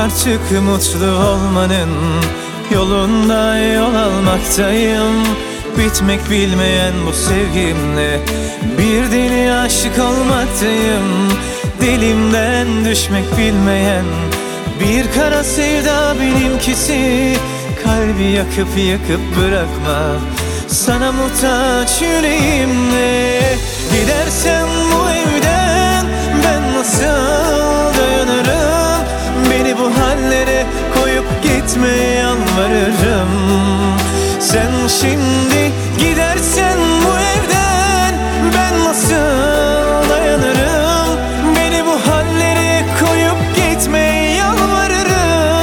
Artık mutlu olmanın yolunda yol almaktayım. Bitmek bilmeyen bu sevgimle bir deli aşık olmaktayım. Dilimden düşmek bilmeyen bir kara sevda benimkisi. Kalbi yakıp yakıp bırakma, sana muhtaç yüreğimle. Gidersen bu evden ben nasıl dayanırım? Beni bu hallere koyup gitme yalvarırım. Sen şimdi gidersen bu evden ben nasıl dayanırım? Beni bu hallere koyup gitme yalvarırım.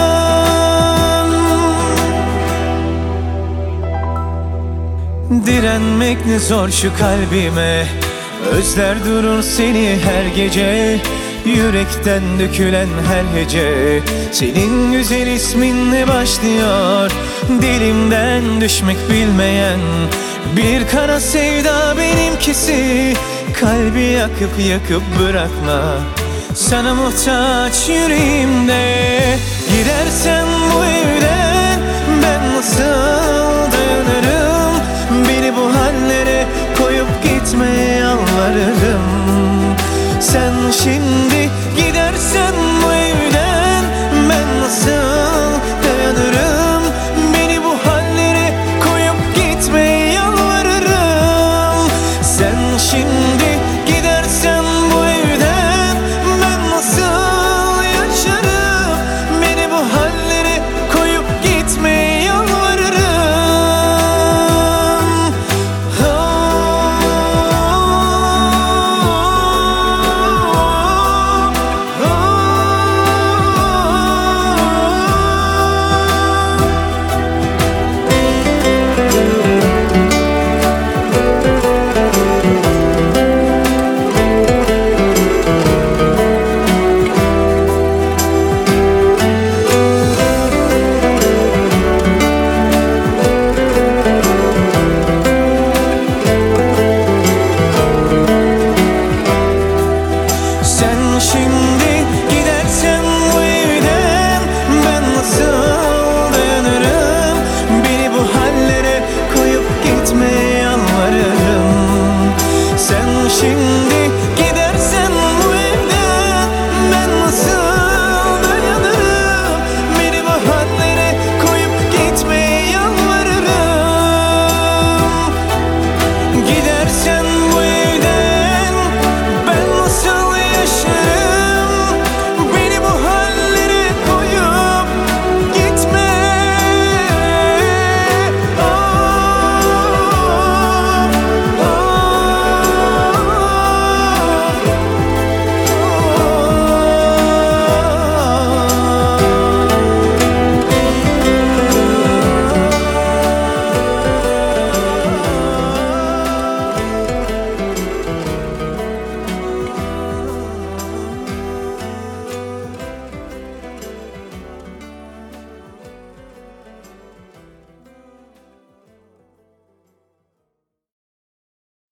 Direnmek ne zor şu kalbime, özler durur seni her gece. Yürekten dökülen her hece senin güzel isminle başlıyor. Dilimden düşmek bilmeyen bir kara sevda benimkisi. Kalbi yakıp yakıp bırakma, sana muhtaç yüreğimde. Gider